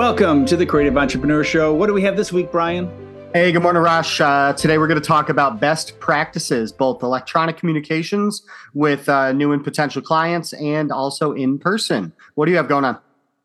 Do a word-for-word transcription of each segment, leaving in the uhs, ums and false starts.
Welcome to the Creative Entrepreneur Show. What do we have this week, Brian? Hey, good morning, Rosh. Uh, today we're going to talk about best practices, both electronic communications with uh, new and potential clients and also in person. What do you have going on?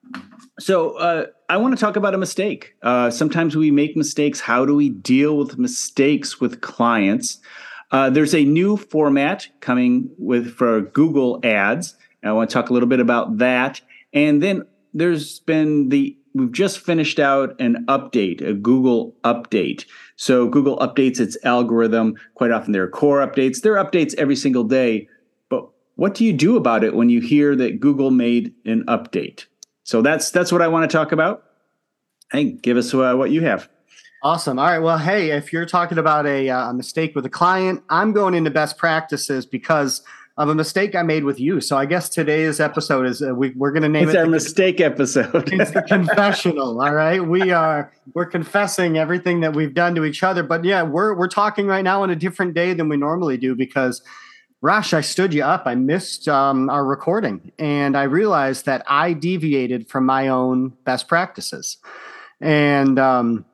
So uh, I want to talk about a mistake. Uh, sometimes we make mistakes. How do we deal with mistakes with clients? Uh, there's a new format coming with for Google Ads. I want to talk a little bit about that. And then there's been the We've just finished out an update, a Google update. So Google updates its algorithm. Quite often there are core updates. There are updates every single day. But what do you do about it when you hear that Google made an update? So that's that's what I want to talk about. Hey, give us uh, what you have. Awesome. All right. Well, hey, if you're talking about a, uh, a mistake with a client, I'm going into best practices because of a mistake I made with you. So I guess today's episode is uh, we, we're going to name it's it our the, mistake episode. It's the confessional. All right, we are we're confessing everything that we've done to each other. But yeah, we're we're talking right now on a different day than we normally do because, Rosh, I stood you up. I missed um, our recording, and I realized that I deviated from my own best practices, and um,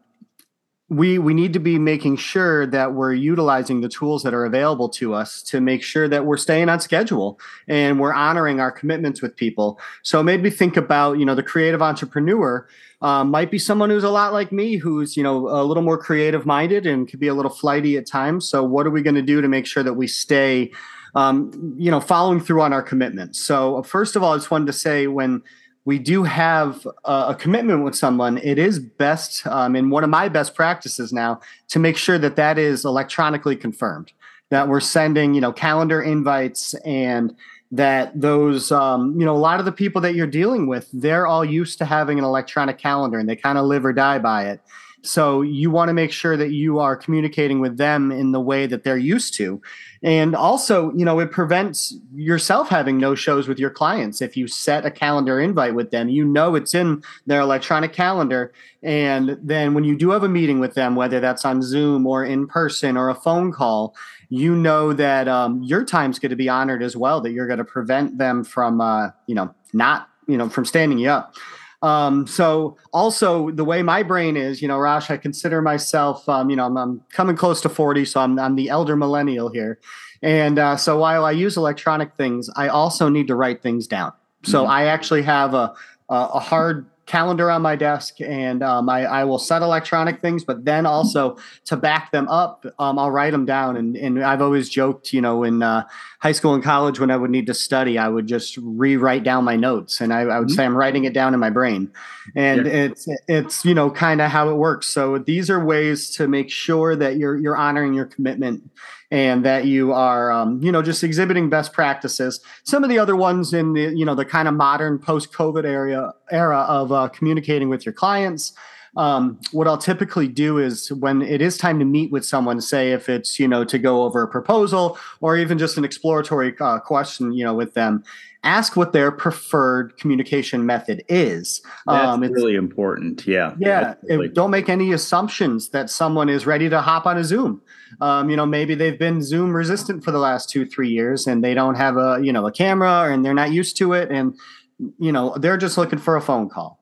We we need to be making sure that we're utilizing the tools that are available to us to make sure that we're staying on schedule and we're honoring our commitments with people. So it made me think about, you know, the creative entrepreneur um, might be someone who's a lot like me, who's, you know, a little more creative minded and could be a little flighty at times. So what are we going to do to make sure that we stay, um, you know, following through on our commitments? So first of all, I just wanted to say when we do have a, a commitment with someone, it is best, um, and one of my best practices now, to make sure that that is electronically confirmed, that we're sending, you know, calendar invites, and that those, um, you know, a lot of the people that you're dealing with, they're all used to having an electronic calendar and they kind of live or die by it. So you want to make sure that you are communicating with them in the way that they're used to. And also, you know, it prevents yourself having no shows with your clients. If you set a calendar invite with them, you know it's in their electronic calendar. And then when you do have a meeting with them, whether that's on Zoom or in person or a phone call, you know that um, your time's going to be honored as well, that you're going to prevent them from, uh, you know, not, you know, from standing you up. Um, so also the way my brain is, you know, Rosh, I consider myself, um, you know, I'm, I'm coming close to forty. So I'm, I'm the elder millennial here. And, uh, so while I use electronic things, I also need to write things down. So mm-hmm. I actually have a, a, a hard calendar on my desk, and um, I, I will set electronic things, but then also to back them up, um, I'll write them down. And, and I've always joked, you know, in uh, high school and college, when I would need to study, I would just rewrite down my notes, and I, I would mm-hmm. say I'm writing it down in my brain. And yeah. it's, it's, you know, kind of how it works. So these are ways to make sure that you're, you're honoring your commitment and that you are, um, you know, just exhibiting best practices. Some of the other ones in the, you know, the kind of modern post-COVID area era of uh, communicating with your clients. Um, what I'll typically do is when it is time to meet with someone, say if it's, you know, to go over a proposal or even just an exploratory uh, question, you know, with them, ask what their preferred communication method is. That's um, it's, really important. Yeah. Yeah. It, don't make any assumptions that someone is ready to hop on a Zoom. Um, you know, maybe they've been Zoom resistant for the last two, three years and they don't have a, you know, a camera and they're not used to it. And, you know, they're just looking for a phone call.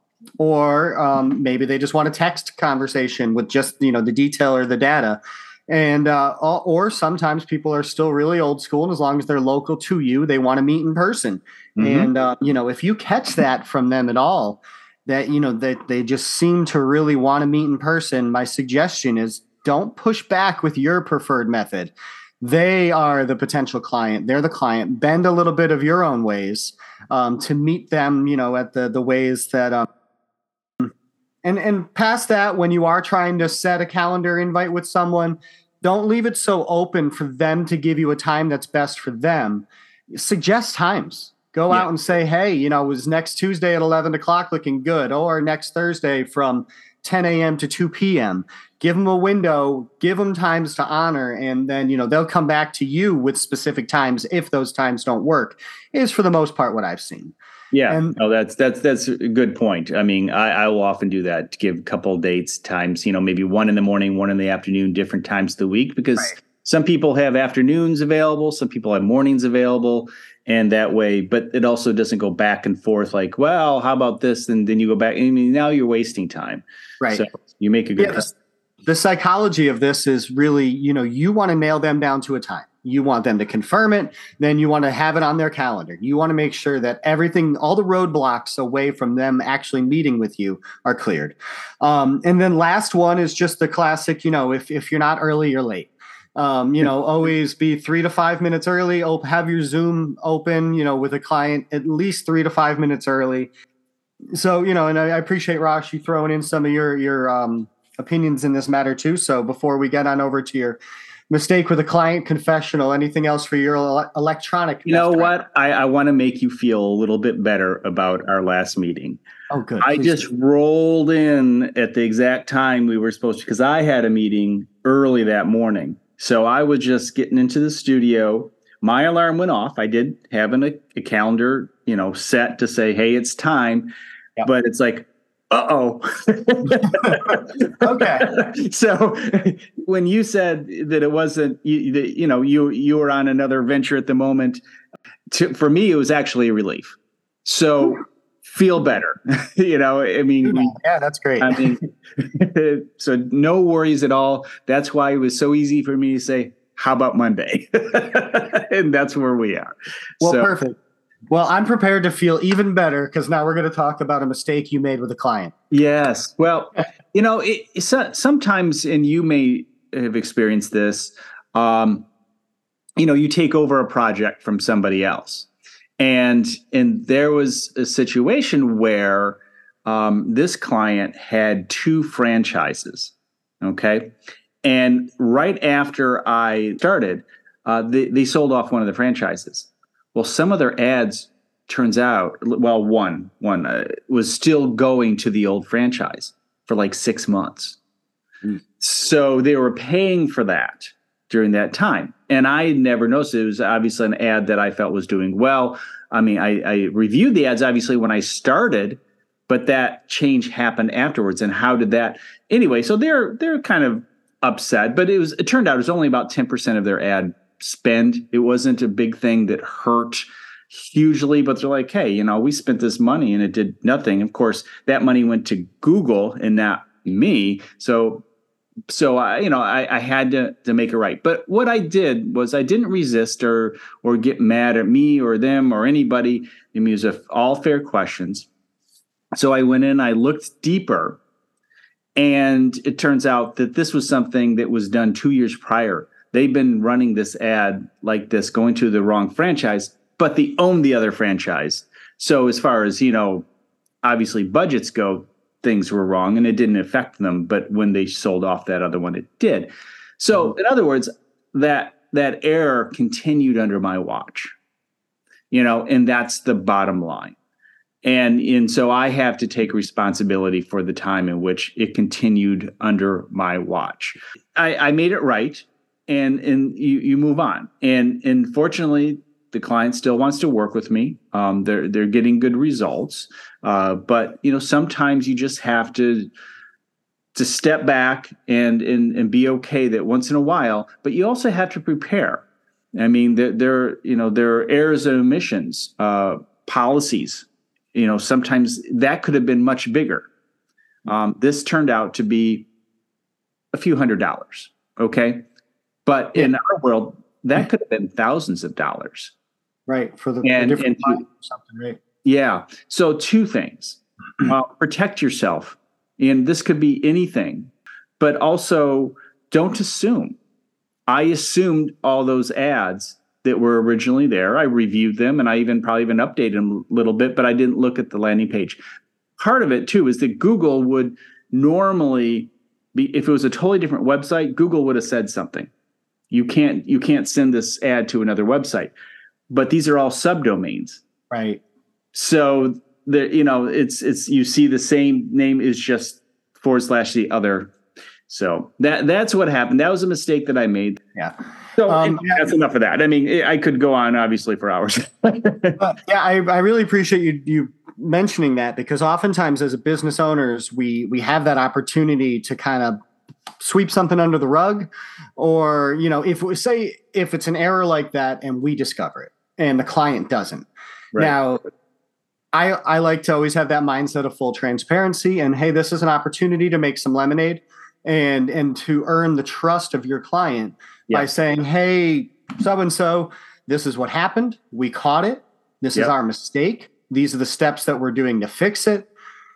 Or um, maybe they just want a text conversation with just, you know, the detail or the data. And uh, or sometimes people are still really old school, and as long as they're local to you, they want to meet in person. Mm-hmm. And uh, you know, if you catch that from them at all, that you know that they just seem to really want to meet in person, my suggestion is don't push back with your preferred method. They are the potential client. They're the client. Bend a little bit of your own ways um, to meet them. You know, at the the ways that. Um, And and past that, when you are trying to set a calendar invite with someone, don't leave it so open for them to give you a time that's best for them. Suggest times. Go yeah. out and say, hey, you know, was next Tuesday at eleven o'clock looking good? Or next Thursday from ten a.m. to two p.m. Give them a window, give them times to honor, and then, you know, they'll come back to you with specific times if those times don't work, is for the most part what I've seen. Yeah, and, no, that's that's that's a good point. I mean, I, I will often do that, to give a couple of dates, times, you know, maybe one in the morning, one in the afternoon, different times of the week, because right. some people have afternoons available, some people have mornings available. And that way, but it also doesn't go back and forth like, well, how about this? And then you go back. I mean, now you're wasting time. Right. So you make a good. Yeah, the, the psychology of this is really, you know, you want to nail them down to a time. You want them to confirm it. Then you want to have it on their calendar. You want to make sure that everything, all the roadblocks away from them actually meeting with you are cleared. Um, and then last one is just the classic, you know, if, if you're not early, you're late. Um, you know, always be three to five minutes early. Op- have your Zoom open, you know, with a client at least three to five minutes early. So, you know, and I, I appreciate, Rosh, you throwing in some of your your um, opinions in this matter too. So before we get on over to your mistake with a client confessional, anything else for your ele- electronic? You know what? I, I want to make you feel a little bit better about our last meeting. Oh, good. I Please just do. rolled in at the exact time we were supposed to, because I had a meeting early that morning. So I was just getting into the studio. My alarm went off. I did have an, a calendar, you know, set to say, hey, it's time. Yep. But it's like, uh-oh. Okay. So when you said that it wasn't, you, that, you know, you you were on another venture at the moment, to, for me, it was actually a relief. So feel better. You know, I mean. Yeah, that's great. I mean, so no worries at all. That's why it was so easy for me to say, how about Monday? And that's where we are. Well, so, perfect. Well, I'm prepared to feel even better because now we're going to talk about a mistake you made with a client. Yes. Well, you know, it, it's, uh, sometimes, and you may have experienced this, um, you know, you take over a project from somebody else. And and there was a situation where um, this client had two franchises, okay? And right after I started, uh, they, they sold off one of the franchises. Well, some of their ads, turns out, well, one, one uh, was still going to the old franchise for like six months. Mm. So they were paying for that during that time. And I never noticed. It was obviously an ad that I felt was doing well. I mean, I, I reviewed the ads obviously when I started, but that change happened afterwards. And how did that? Anyway, so they're they're kind of upset, but it was it turned out it was only about ten percent of their ad spend. It wasn't a big thing that hurt hugely, but they're like, hey, you know, we spent this money and it did nothing. Of course, that money went to Google and not me. So So I, you know, I, I had to to make it right. But what I did was I didn't resist or or get mad at me or them or anybody. I mean, it was all fair questions. So I went in, I looked deeper, and it turns out that this was something that was done two years prior. They've been running this ad like this, going to the wrong franchise, but they own the other franchise. So as far as, you know, obviously budgets go, things were wrong and it didn't affect them. But when they sold off that other one, it did. So in other words, that that error continued under my watch, you know, and that's the bottom line. And, and so I have to take responsibility for the time in which it continued under my watch. I, I made it right, and and you, you move on. And and fortunately, the client still wants to work with me. Um, they're they're getting good results, uh, but you know sometimes you just have to to step back and and and be okay that once in a while. But you also have to prepare. I mean, there there you know there are errors and omissions, uh, policies. You know, sometimes that could have been much bigger. Um, this turned out to be a few hundred dollars. Okay, but yeah. In our world, that could have been thousands of dollars. Right. For the, and, the different and to, or something, right? Yeah. So two things. uh, protect yourself. And this could be anything, but also don't assume. I assumed all those ads that were originally there. I reviewed them and I even probably even updated them a little bit, but I didn't look at the landing page. Part of it too is that Google would normally be, if it was a totally different website, Google would have said something. You can't, you can't send this ad to another website. But these are all subdomains, right? So the you know it's it's you see the same name is just forward slash the other. So that that's what happened. That was a mistake that I made. Yeah. So um, yeah. That's enough of that. I mean, I could go on obviously for hours. But yeah, I, I really appreciate you you mentioning that, because oftentimes as a business owners, we we have that opportunity to kind of sweep something under the rug, or you know, if we say if it's an error like that and we discover it. and the client doesn't. Right. Now, I, I like to always have that mindset of full transparency and, hey, this is an opportunity to make some lemonade and and to earn the trust of your client yeah. by saying, hey, so-and-so, this is what happened. We caught it. This yep. is our mistake. These are the steps that we're doing to fix it.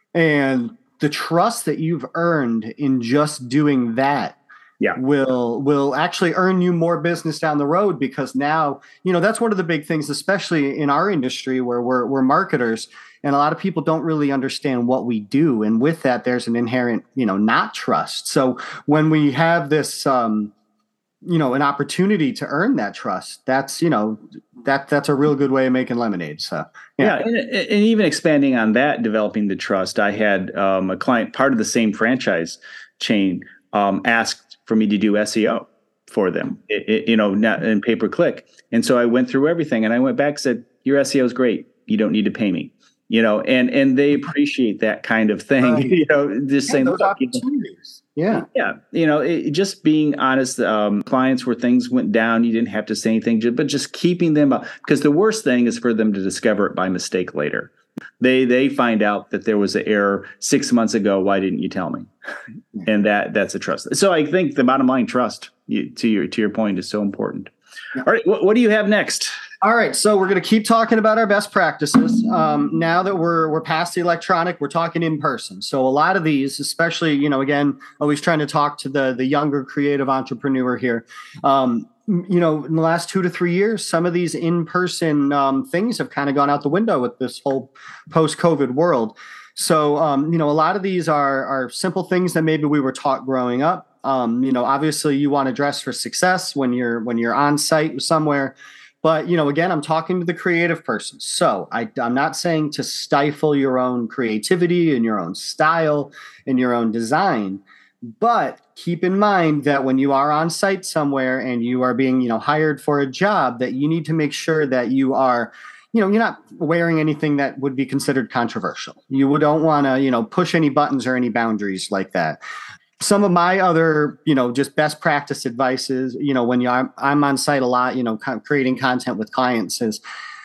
And the trust that you've earned in just doing that yeah. will will actually earn you more business down the road, because now, you know, that's one of the big things, especially in our industry where we're we're marketers, and a lot of people don't really understand what we do. And with that, there's an inherent, you know, not trust. So when we have this, um, you know, an opportunity to earn that trust, that's, you know, that that's a real good way of making lemonade. So, yeah. yeah and, and even expanding on that, developing the trust, I had um, a client, part of the same franchise chain, um, asked for me to do S E O for them, it, it, you know, not in pay per click. And so I went through everything, and I went back and said, your S E O is great. You don't need to pay me, you know, and, and they appreciate that kind of thing, right. you know, just yeah, saying, those opportunities. Yeah. Yeah. You know, it, just being honest, um, clients where things went down, you didn't have to say anything, but just keeping them up, because the worst thing is for them to discover it by mistake later. They they find out that there was an error six months ago. Why didn't you tell me? And that that's a trust. So I think the bottom line, trust, you, to your to your point, is so important. Yeah. All right, what, what do you have next? All right, so we're going to keep talking about our best practices. Um, now that we're we're past the electronic, we're talking in person. So a lot of these, especially, you know, again, always trying to talk to the the younger creative entrepreneur here. Um, you know, in the last two to three years, some of these in-person um, things have kind of gone out the window with this whole post-COVID world. So, um, you know, a lot of these are are simple things that maybe we were taught growing up. Um, you know, obviously you want to dress for success when you're when you're on site somewhere. But, you know, again, I'm talking to the creative person. So I, I'm not saying to stifle your own creativity and your own style and your own design. But keep in mind that when you are on site somewhere and you are being, you know, hired for a job, that you need to make sure that you are, you know, you're not wearing anything that would be considered controversial. You don't want to, you know, push any buttons or any boundaries like that. Some of my other, you know, just best practice advice is, you know, when you I'm, I'm on site a lot, you know, creating content with clients, is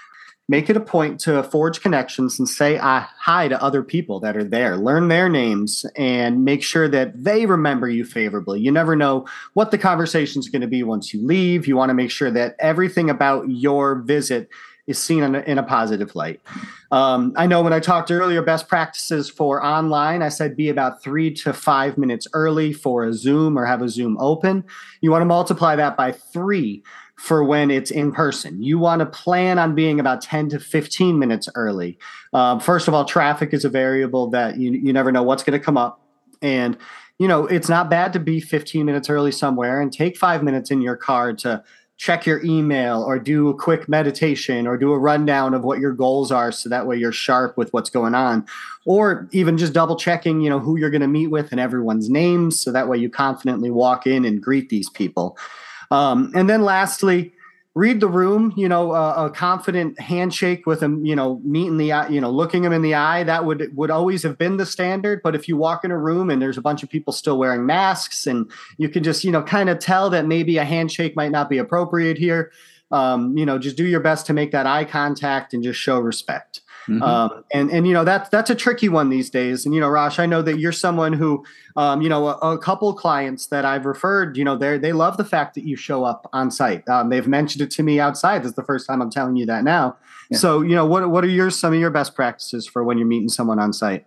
make it a point to forge connections and say uh, hi to other people that are there. Learn their names and make sure that they remember you favorably. You never know what the conversation is going to be once you leave. You want to make sure that everything about your visit is seen in a, in a positive light. Um, I know when I talked earlier, best practices for online, I said be about three to five minutes early for a Zoom or have a Zoom open. You want to multiply that by three for when it's in person. You want to plan on being about ten to fifteen minutes early. Um, first of all, traffic is a variable that you, you never know what's going to come up. And, you know, it's not bad to be fifteen minutes early somewhere and take five minutes in your car to check your email or do a quick meditation or do a rundown of what your goals are, so that way you're sharp with what's going on. Or even just double checking, you know, who you're going to meet with and everyone's names, so that way you confidently walk in and greet these people. Um, and then lastly, read the room. You know, uh, a confident handshake with them, you know, meeting the eye, you know, looking them in the eye, that would would always have been the standard. But if you walk in a room and there's a bunch of people still wearing masks, and you can just, you know, kind of tell that maybe a handshake might not be appropriate here, um, you know, just do your best to make that eye contact and just show respect. Mm-hmm. Um, and, and, you know, that's, that's a tricky one these days. And, you know, Rosh, I know that you're someone who, um, you know, a, a couple clients that I've referred, you know, they they love the fact that you show up on site. Um, they've mentioned it to me outside. This is the first time I'm telling you that now. Yeah. So, you know, what, what are your, some of your best practices for when you're meeting someone on site?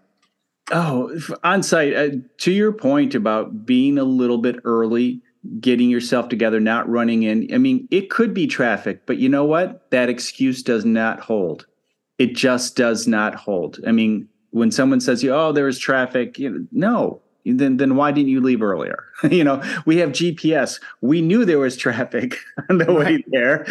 Oh, on site, uh, to your point about being a little bit early, getting yourself together, not running in. I mean, it could be traffic, but you know what? That excuse does not hold. It just does not hold. I mean, when someone says, "Oh, there was traffic," you know, no, then then why didn't you leave earlier? You know, we have G P S. We knew there was traffic on the way there.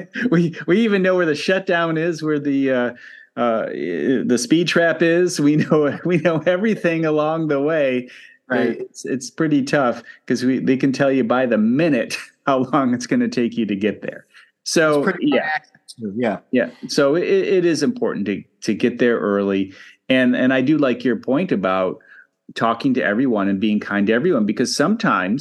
we we even know where the shutdown is, where the uh, uh, the speed trap is. We know we know everything along the way. Right. It's it's pretty tough because we they can tell you by the minute how long it's going to take you to get there. So yeah. Yeah. Yeah. So it, it is important to, to get there early. And, and I do like your point about talking to everyone and being kind to everyone, because sometimes,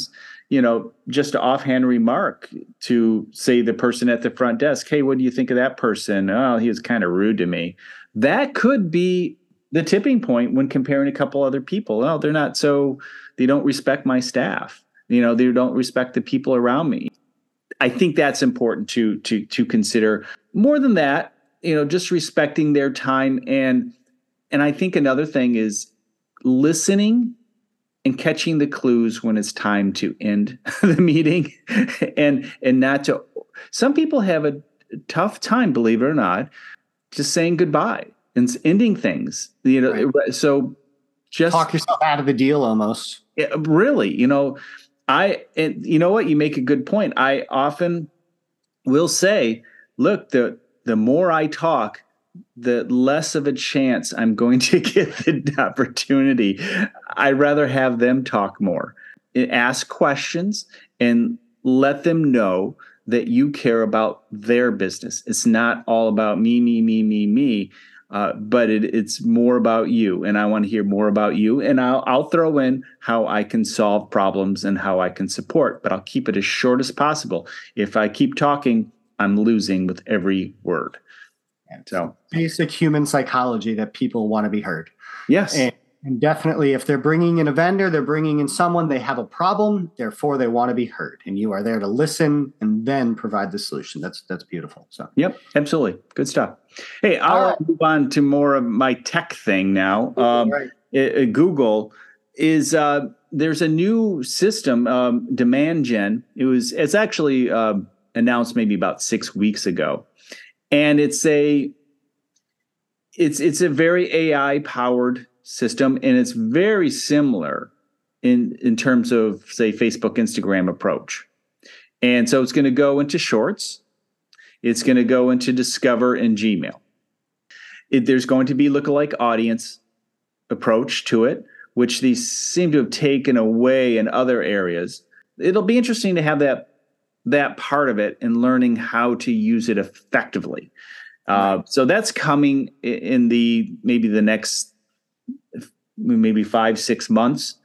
you know, just an offhand remark to say the person at the front desk, hey, what do you think of that person? Oh, he was kind of rude to me. That could be the tipping point when comparing a couple other people. Oh, they're not so, they don't respect my staff. You know, they don't respect the people around me. I think that's important to to to consider. More than that, you know, just respecting their time. And and I think another thing is listening and catching the clues when it's time to end the meeting and and not to. Some people have a tough time, believe it or not, just saying goodbye and ending things. You know, right. So just talk yourself out of the deal almost. Yeah, really, you know, I and you know what, you make a good point. I often will say, look, the the more I talk, the less of a chance I'm going to get the opportunity. I'd rather have them talk more, ask questions, and let them know that you care about their business. It's not all about me, me, me, me, me, uh, but it, it's more about you. And I want to hear more about you. And I'll, I'll throw in how I can solve problems and how I can support, but I'll keep it as short as possible. If I keep talking, I'm losing with every word. So basic human psychology that people want to be heard. Yes. And, and definitely if they're bringing in a vendor, they're bringing in someone, they have a problem, therefore they want to be heard. And you are there to listen and then provide the solution. That's that's beautiful. So yep, absolutely. Good stuff. Hey, I'll right. move on to more of my tech thing now. Um, right. it, it, Google is uh, there's a new system, um, Demand Gen. It was it's actually uh, announced maybe about six weeks ago. And it's a it's it's a very A I powered system, and it's very similar in in terms of, say, Facebook, Instagram approach. And so it's going to go into Shorts, it's going to go into Discover and Gmail. It, there's going to be lookalike audience approach to it, which these seem to have taken away in other areas. It'll be interesting to have that. that part of it and learning how to use it effectively. Uh, right. So that's coming in the maybe the next maybe five, six months.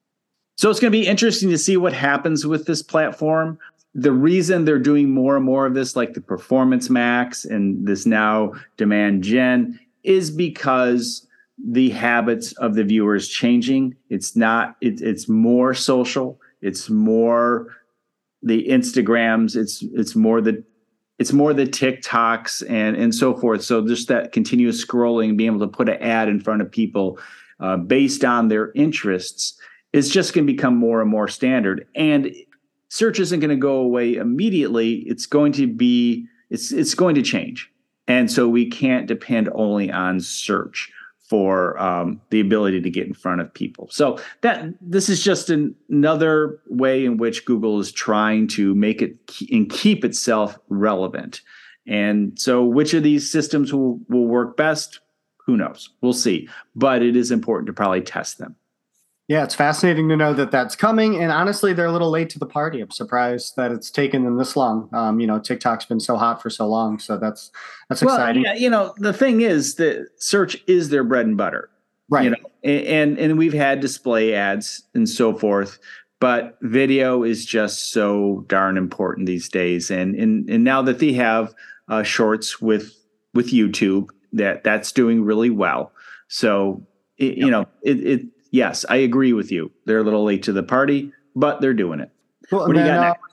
So it's going to be interesting to see what happens with this platform. The reason they're doing more and more of this, like the Performance Max and this now Demand Gen, is because the habits of the viewer is changing. It's not, it, it's more social. It's more the Instagrams, it's it's more the it's more the TikToks and and so forth. So just that continuous scrolling, being able to put an ad in front of people uh, based on their interests is just going to become more and more standard. And search isn't going to go away immediately. It's going to be it's it's going to change, and so we can't depend only on search for um, the ability to get in front of people. So that this is just an, another way in which Google is trying to make it and keep itself relevant. And so which of these systems will, will work best? Who knows? We'll see. But it is important to probably test them. Yeah, it's fascinating to know that that's coming. And honestly, they're a little late to the party. I'm surprised that it's taken them this long. Um, you know, TikTok's been so hot for so long. So that's that's well, exciting. Yeah, you know, the thing is that search is their bread and butter. Right. You know, and, and we've had display ads and so forth. But video is just so darn important these days. And and, and now that they have uh, Shorts with with YouTube, that that's doing really well. So, it, yep. you know, it, it yes, I agree with you. They're a little late to the party, but they're doing it. Well, what do you got next?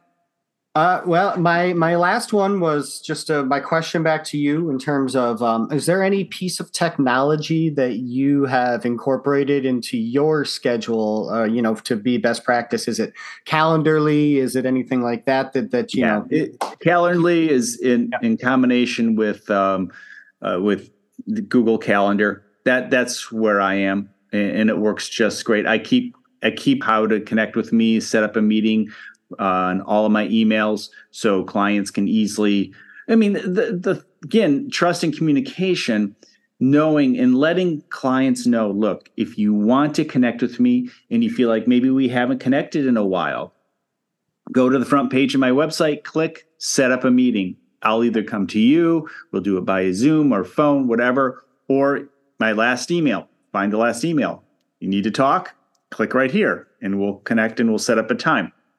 Uh, well, my my last one was just uh, my question back to you in terms of, um, is there any piece of technology that you have incorporated into your schedule, uh, you know, to be best practice? Is it Calendarly? Is it anything like that that, that you yeah, know? It, Calendarly is in, yeah. in combination with um, uh, with the Google Calendar. That that's where I am. And it works just great. I keep I keep how to connect with me, set up a meeting uh, on all of my emails so clients can easily. I mean, the the again, trust and communication, knowing and letting clients know, look, if you want to connect with me and you feel like maybe we haven't connected in a while, go to the front page of my website, click, set up a meeting. I'll either come to you, we'll do it by Zoom or phone, whatever, or my last email. Find the last email. You need to talk? Click right here and we'll connect and we'll set up a time.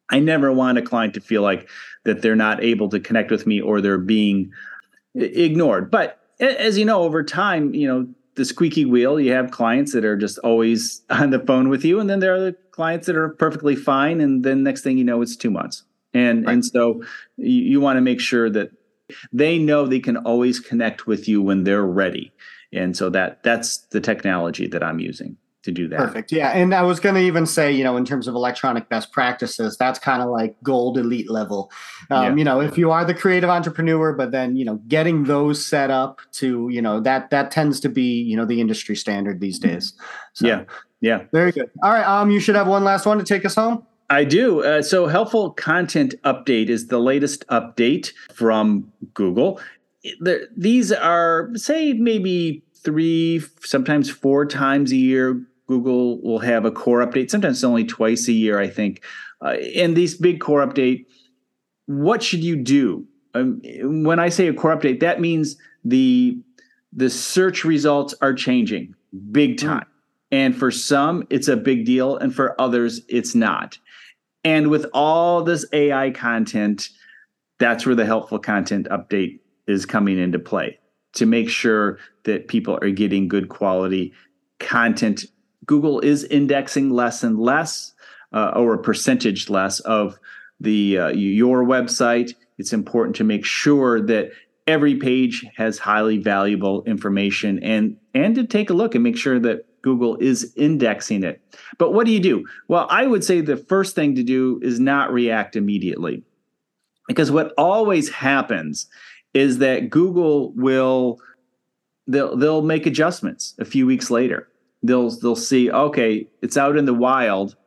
I never want a client to feel like that they're not able to connect with me or they're being ignored. But as you know, over time, you know, the squeaky wheel, you have clients that are just always on the phone with you. And then there are the clients that are perfectly fine. And then next thing you know, it's two months. And, right. and so you, you want to make sure that they know they can always connect with you when they're ready. And so that that's the technology that I'm using to do that. Perfect. Yeah. And I was going to even say, you know, in terms of electronic best practices, that's kind of like gold elite level. Um, yeah. You know, if you are the creative entrepreneur, but then, you know, getting those set up to, you know, that that tends to be, you know, the industry standard these days. So, yeah. Yeah. Very good. All right. Um, you should have one last one to take us home. I do. Uh, so Helpful Content Update is the latest update from Google. There, these are, say, maybe three, sometimes four times a year. Google will have a core update. Sometimes it's only twice a year, I think. Uh, and these big core update, what should you do? Um, when I say a core update, that means the the search results are changing big time. Mm. And for some, it's a big deal. And for others, it's not. And with all this A I content, that's where the Helpful Content Update is coming into play to make sure that people are getting good quality content. Google is indexing less and less, uh, or a percentage less of the uh, your website. It's important to make sure that every page has highly valuable information, and and to take a look and make sure that Google is indexing it. But what do you do? Well, I would say the first thing to do is not react immediately, because what always happens is that Google will they'll they'll make adjustments a few weeks later. They'll they'll see, okay, it's out in the wild,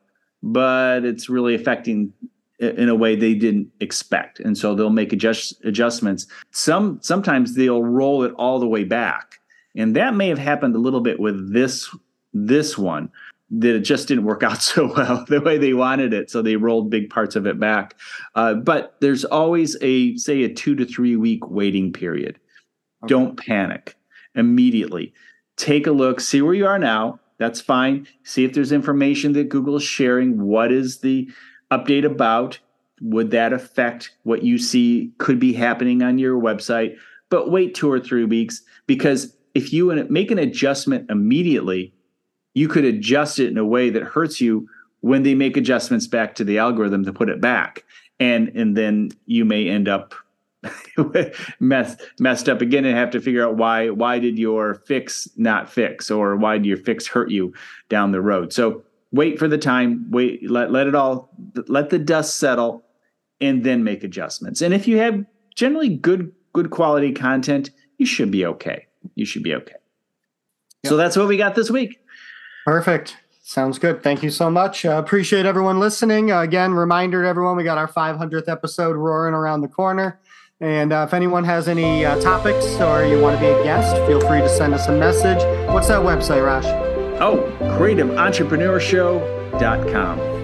but it's really affecting in a way they didn't expect. And so they'll make adjust, adjustments. Some sometimes they'll roll it all the way back. And that may have happened a little bit with this this one, that it just didn't work out so well the way they wanted it. So they rolled big parts of it back. Uh, but there's always a, say, a two to three week waiting period. Okay. Don't panic immediately. Take a look, see where you are now. That's fine. See if there's information that Google is sharing. What is the update about? Would that affect what you see could be happening on your website? But wait two or three weeks, because if you make an adjustment immediately, you could adjust it in a way that hurts you when they make adjustments back to the algorithm to put it back. And, and then you may end up mess, messed up again and have to figure out why why did your fix not fix, or why did your fix hurt you down the road. So wait for the time, wait, let, let it all, let the dust settle, and then make adjustments. And if you have generally good, good quality content, you should be okay. You should be okay. Yep. So that's what we got this week. Perfect. Sounds good. Thank you so much. Uh, appreciate everyone listening. Uh, again, reminder to everyone, we got our five hundredth episode roaring around the corner. And uh, if anyone has any uh, topics or you want to be a guest, feel free to send us a message. What's that website, Rash? Oh, creative entrepreneur show dot com.